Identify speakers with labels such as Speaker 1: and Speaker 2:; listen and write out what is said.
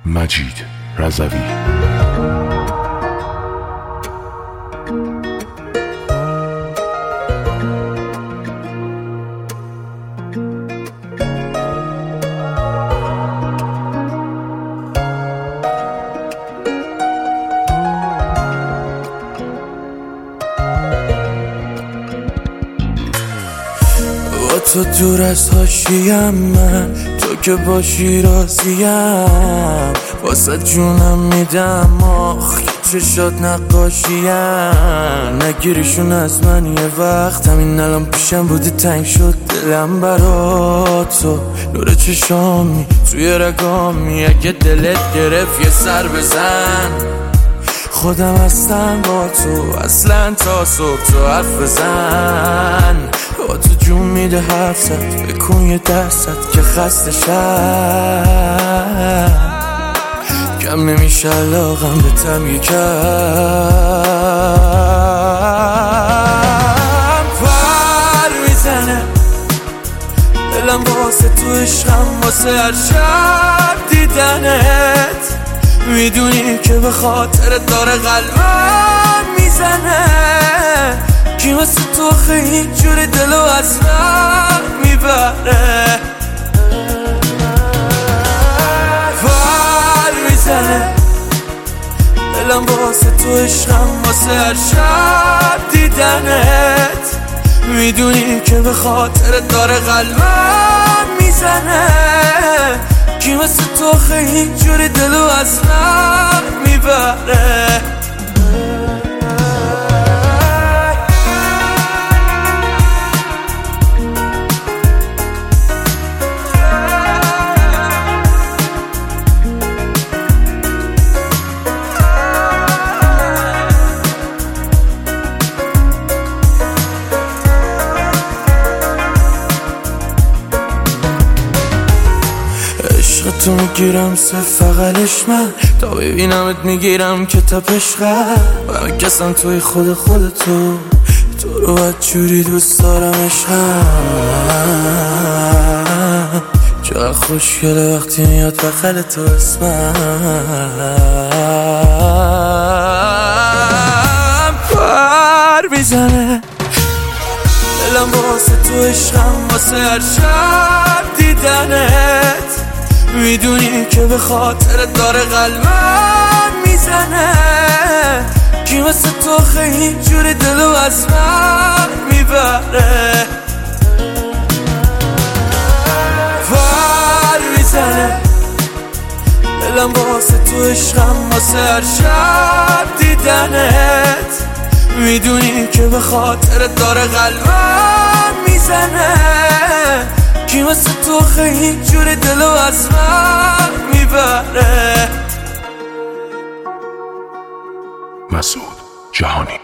Speaker 1: مجید رضوی.
Speaker 2: تو دور از حاشیم، من تو که باشی راضیم، واسه جونم میدم آخ چشات نقاشیم. نگیریشون از من یه وقت، همین الان پیشم بودی تنگ شد دلم برا تو. نور چشامی توی رگامی، اگه دلت گرفت یه سر بزن. خودم هستم با تو اصلا تا صبح، تو حرف بزن. با تو جون میده حرف زد، بکن یه درصد که خسته شم. کم نمیشه علاقم به تم یکم. پر میزنه دلم واسه تو عشقم، واسه هر شب دیدنت. میدونی که به خاطر داره قلبم میزنه. کی مثل تو خیلی جوری دلو از من میبره. پر میزنه دلم واسه تو عشقم، واسه هر شب دیدنت. میدونی که به خاطر داره قلبم میزنه. کی مثل تو خیلی جوری دلو از من میبره. تو میگیرم صرف فقلش من، تا ببینمت میگیرم که تپشقم. من کسم توی خودتو، تو رو باید جوری دوست دارم عشقم. چقدر خوشگله وقتی میاد بغل تو اسمم. پر میزنه دلم واسه تو عشقم، واسه هر شب دیدنت. میدونی که به خاطر داره قلبم میزنه. کی مثل تو خیلی جوری دلو از من میبره. پر میزنه دلم واسه تو عشقم، واسه هر شب دیدنت. میدونی که به خاطر داره قلبم میزنه. کی مثل تو خیلی جوری دلو از من میبره.
Speaker 1: مسعود جهانی.